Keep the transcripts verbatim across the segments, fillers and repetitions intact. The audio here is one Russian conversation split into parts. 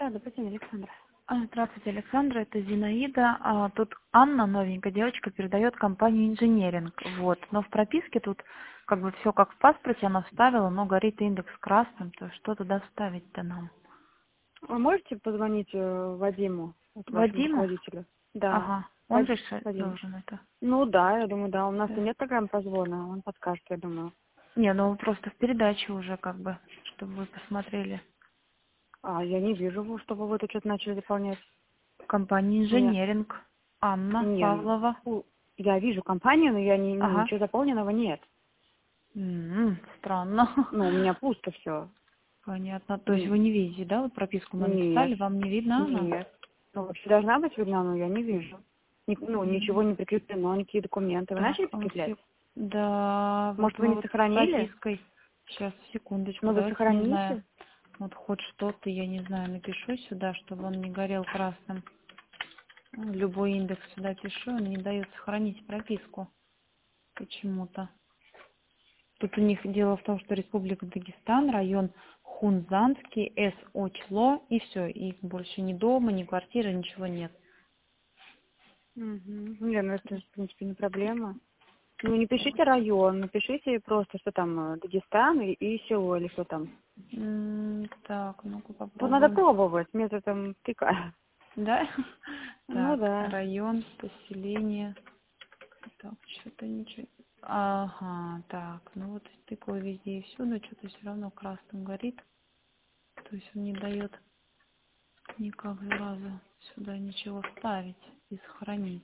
Да, добрый день, Александра. А, Здравствуйте, Александра, это Зинаида. А, Тут Анна, новенькая девочка, передает компанию инженеринг. Вот. Но в прописке тут как бы все как в паспорте она вставила, но горит индекс красным. То есть что туда вставить-то нам? Вы можете позвонить э, Вадиму, вот вашему Вадиму? руководителю? Да. Ага. Он Вад- решать Вадим. должен это. Ну да, я думаю, да. У нас и Да. нет программы позвона, он подскажет, я думаю. Не, ну просто в передаче уже как бы, чтобы вы посмотрели. А, я не вижу, чтобы вы тут что-то начали заполнять. Компания Нет. инженеринг. Анна Не, Павлова. ну, я вижу компанию, но я не, ну, Ага. ничего заполненного нет. М, Странно. Ну, у меня пусто все. Понятно. То есть вы не видите, да, вот прописку мы Нет. написали, вам не видно она? Нет. Ну, вообще должна быть видна, но я не вижу. Ни- ну, М, ничего не прикреплено, никакие документы. Вы Так, начали а вот прикреплять? все... Да, вот Может, вы мы не вот с сохранили? пропиской. Сейчас, секундочку, Ну, вы давайте, не знаю. сохраните? Вот хоть что-то, я не знаю, напишу сюда, чтобы он не горел красным. Ну, любой индекс сюда пишу, он не дает сохранить прописку почему-то. Тут у них дело в том, что Республика Дагестан, район Хунзанский, С. Очло, и все. И больше ни дома, ни квартиры, ничего нет. Угу. Не, ну это, в принципе, не проблема. Ну, не пишите район, напишите просто, что там, э, Дагестан и, и село, или что там. М, Так, ну-ка Вот надо попробуем. пробовать методом тыка. Да? Ну Так, да. район, поселение. Так, что-то ничего. Ага, так, ну вот тыкаю везде и всюду, что-то все равно красным горит. То есть он не дает никак сразу сюда ничего вставить и сохранить.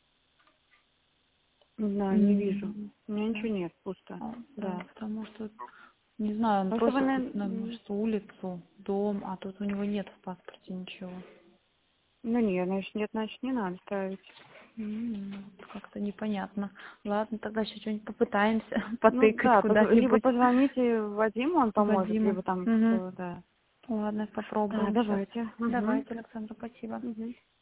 Не знаю, не вижу. М, У меня Да, ничего нет, пусто. а, да, Да. потому что, не знаю, он Просто вы, просит на- тут, наверное, что улицу, дом, а тут у него нет в паспорте ничего. ну нет, значит, нет, значит, не надо ставить. М, вот как-то непонятно. Ладно, тогда еще что-нибудь попытаемся Ну потыкать да, позв- либо куда-нибудь позвоните Вадиму, он поможет, Вадиму. либо там Мгм. кто, да. Ладно, Да, попробуем сейчас. давайте. Угу. Давайте, Александра, спасибо. Угу.